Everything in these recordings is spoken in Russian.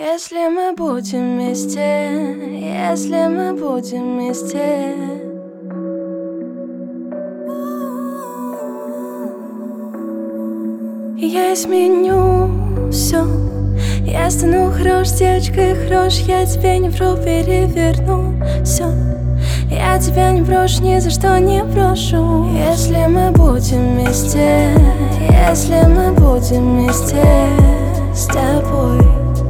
Если мы будем вместе, если мы будем вместе, я изменю все. Я стану хорош девочкой, хорош. Я тебе не вру, переверну все. Я тебя не брошу, ни за что не брошу. Если мы будем вместе, если мы будем вместе с тобой.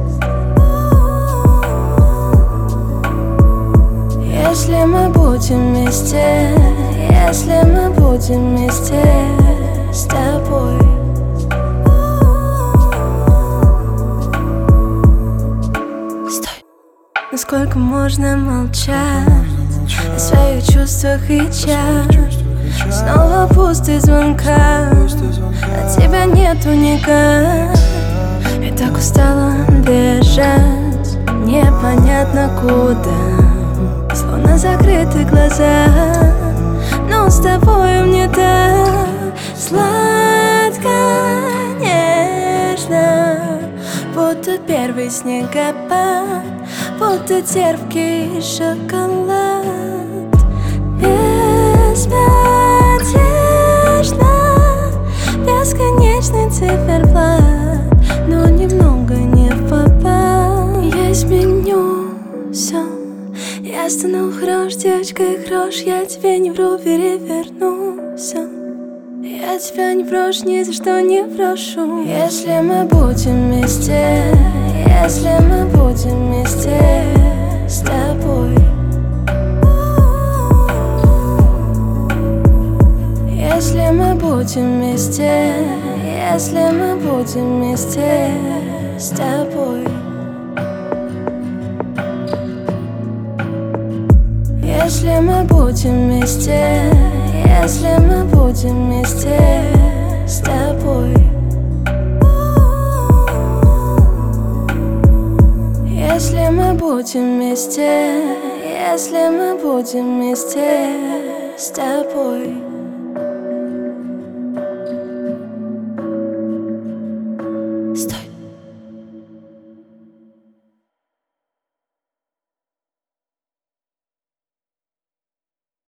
Если мы будем вместе, если мы будем вместе с тобой. Стой! Насколько можно молчать о своих чувствах и час? Снова пустый звонка, от тебя нету никак. Я так устала бежать, непонятно куда, словно закрыты глаза. Но с тобой мне так сладко, нежно, будто первый снегопад, будто терпкий шоколад. Безмятежно, бесконечный циферблат, но немного не попал. Я изменю все. Я стану хорош девочкой, хорош. Я тебе не вру, переверну все. Я тебя не брошу, ни за что не брошу. Если мы будем вместе, если мы будем вместе с тобой. Если мы будем вместе, если мы будем вместе с тобой. Если мы будем вместе, если мы будем вместе с тобой. Если мы будем вместе, если мы будем вместе с тобой.